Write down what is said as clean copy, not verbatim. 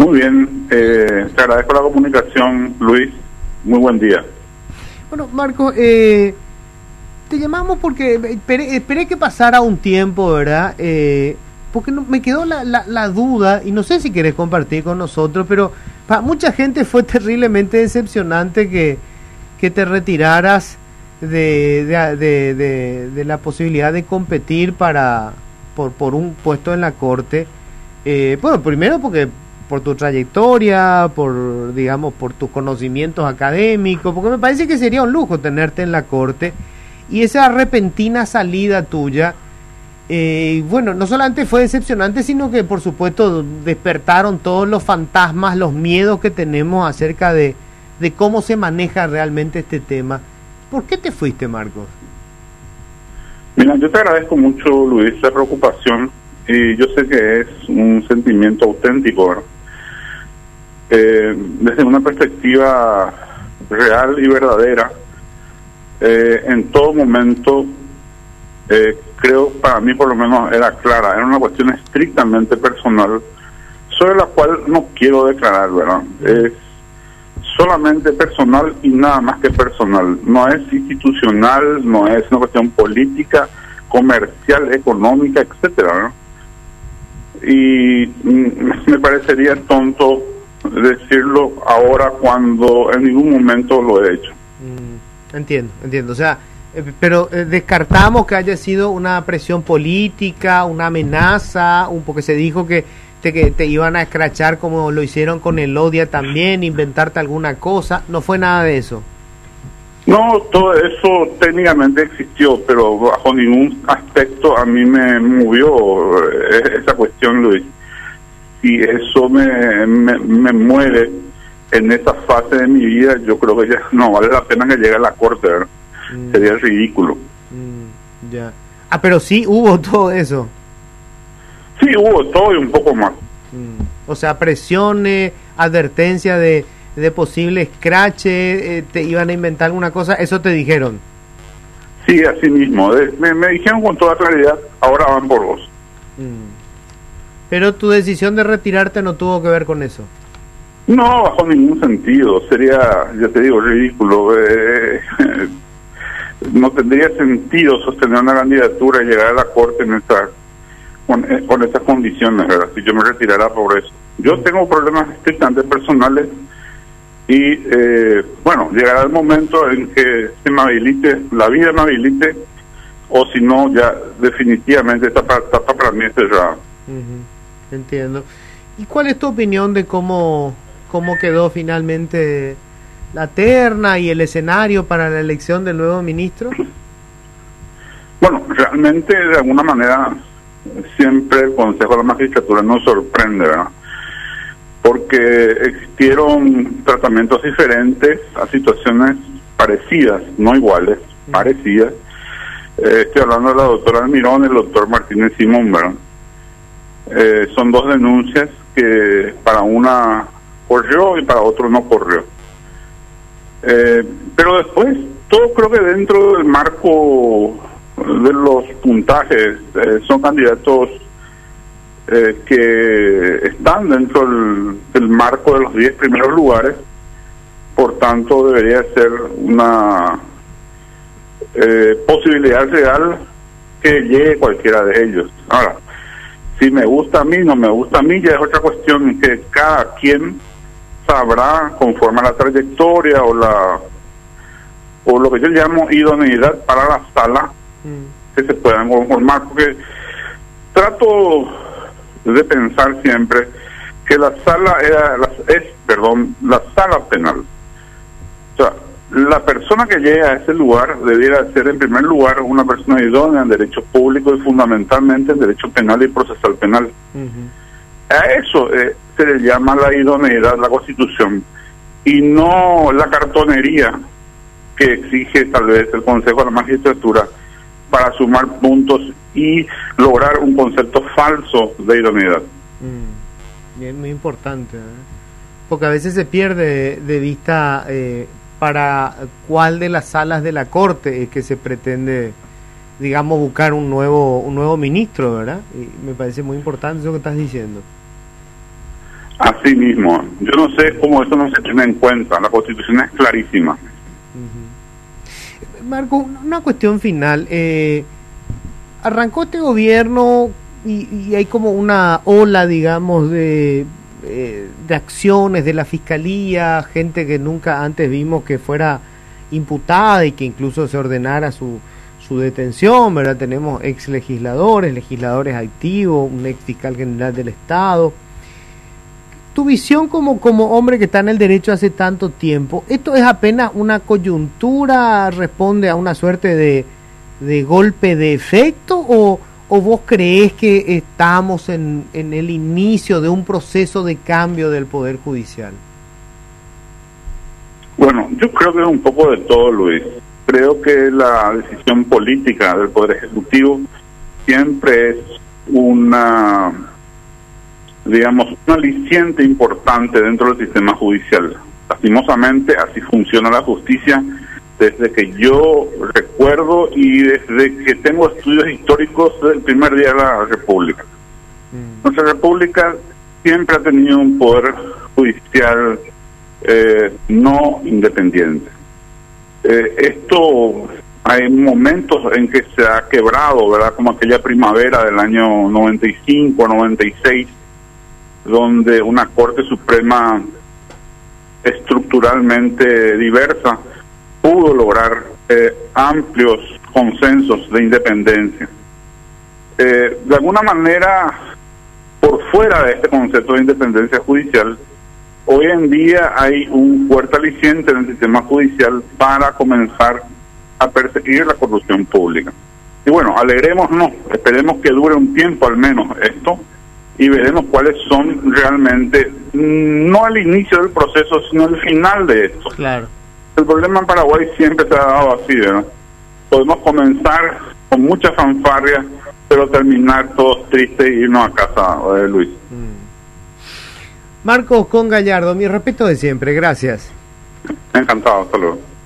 Muy bien, te agradezco la comunicación, Luis. Muy buen día. Bueno, Marco, te llamamos porque esperé que pasara un tiempo, ¿verdad? Porque me quedó la duda, y no sé si querés compartir con nosotros, pero para mucha gente fue terriblemente decepcionante que te retiraras de la posibilidad de competir por un puesto en la Corte. Bueno, primero porque por tu trayectoria, por tus conocimientos académicos, porque me parece que sería un lujo tenerte en la Corte, y esa repentina salida tuya, bueno, no solamente fue decepcionante, sino que por supuesto despertaron todos los fantasmas, los miedos que tenemos acerca de cómo se maneja realmente este tema. ¿Por qué te fuiste, Marcos? Mira, yo te agradezco mucho, Luis, la preocupación, y yo sé que es un sentimiento auténtico, ¿verdad? Desde una perspectiva real y verdadera, en todo momento, creo, para mí por lo menos era clara, era una cuestión estrictamente personal, sobre la cual no quiero declarar, ¿verdad? Es solamente personal y nada más que personal, no es institucional, no es una cuestión política, comercial, económica, etcétera, ¿no? Y me parecería tonto decirlo ahora cuando en ningún momento lo he hecho. Entiendo, o sea, pero descartamos que haya sido una presión política, una amenaza, porque se dijo que te iban a escrachar como lo hicieron con Elodia también, inventarte alguna cosa. No fue nada de eso. No, todo eso técnicamente existió, pero bajo ningún aspecto a mí me movió esa cuestión, Luis. Si eso me mueve en esa fase de mi vida, yo creo que ya no vale la pena que llegue a la Corte, ¿verdad? Sería ridículo. Ya. Pero sí hubo todo eso. Sí, hubo todo y un poco más. O sea, presiones, advertencia de posible scratch, te iban a inventar alguna cosa, ¿eso te dijeron? Sí, así mismo. Me dijeron con toda claridad, ahora van por vos. Pero tu decisión de retirarte no tuvo que ver con eso. No, bajo ningún sentido. Sería, ya te digo, ridículo. No tendría sentido sostener una candidatura y llegar a la Corte con esas condiciones, ¿verdad? Si yo me retirara por eso. Yo tengo problemas estrictamente personales y, bueno, llegará el momento en que se me habilite, la vida me habilite, o si no, ya definitivamente esta etapa para mí es cerrada. Entiendo. ¿Y cuál es tu opinión de cómo quedó finalmente la terna y el escenario para la elección del nuevo ministro? Bueno, realmente de alguna manera siempre el Consejo de la Magistratura nos sorprende, ¿verdad? Porque existieron tratamientos diferentes a situaciones parecidas, no iguales, parecidas. Estoy hablando de la doctora Almirón y el doctor Martínez Simón, ¿verdad? Son dos denuncias que para una corrió y para otro no corrió. Pero después, todo creo que dentro del marco de los puntajes, son candidatos que están dentro del marco de los 10 primeros lugares, por tanto debería ser una posibilidad real que llegue cualquiera de ellos. Ahora, si me gusta a mí, no me gusta a mí, ya es otra cuestión que cada quien sabrá conforme a la trayectoria o lo que yo llamo idoneidad para la sala que se puedan conformar, porque trato de pensar siempre que la sala la sala penal. O sea, la persona que llega a ese lugar debiera ser en primer lugar una persona idónea en derecho público y fundamentalmente en derecho penal y procesal penal. A eso se le llama la idoneidad, la Constitución, y no la cartonería que exige tal vez el Consejo de la Magistratura para sumar puntos y lograr un concepto falso de idoneidad. Bien, muy importante, porque a veces se pierde de vista para cuál de las salas de la Corte es que se pretende, digamos, buscar un nuevo ministro, ¿verdad? Y me parece muy importante eso que estás diciendo. Así mismo, yo no sé cómo eso no se tiene en cuenta, la Constitución es clarísima. Marco, una cuestión final, arrancó este gobierno y hay como una ola, digamos, de acciones de la Fiscalía, gente que nunca antes vimos que fuera imputada y que incluso se ordenara su detención, ¿verdad? Tenemos ex legisladores activos, un ex fiscal general del Estado. Tu visión como hombre que está en el derecho hace tanto tiempo, ¿esto es apenas una coyuntura, responde a una suerte de golpe de efecto o vos creés que estamos en el inicio de un proceso de cambio del Poder Judicial? Bueno, yo creo que es un poco de todo, Luis. Creo que la decisión política del Poder Ejecutivo siempre es una, digamos, un aliciente importante dentro del sistema judicial. Lastimosamente, así funciona la justicia desde que yo recuerdo y desde que tengo estudios históricos del primer día de la República. Nuestra República siempre ha tenido un poder judicial no independiente. Esto hay momentos en que se ha quebrado, ¿verdad? Como aquella primavera del año 95, 96, donde una Corte Suprema estructuralmente diversa pudo lograr amplios consensos de independencia. De alguna manera, por fuera de este concepto de independencia judicial, hoy en día hay un fuerte aliciente en el sistema judicial para comenzar a perseguir la corrupción pública. Y bueno, alegrémonos, esperemos que dure un tiempo al menos esto, y veremos cuáles son realmente, no el inicio del proceso, sino el final de esto. Claro. El problema en Paraguay siempre se ha dado así, ¿verdad? Podemos comenzar con mucha fanfarria, pero terminar todos tristes e irnos a casa, Luis. Marcos Con Gallardo, mi respeto de siempre, gracias. Encantado, hasta luego.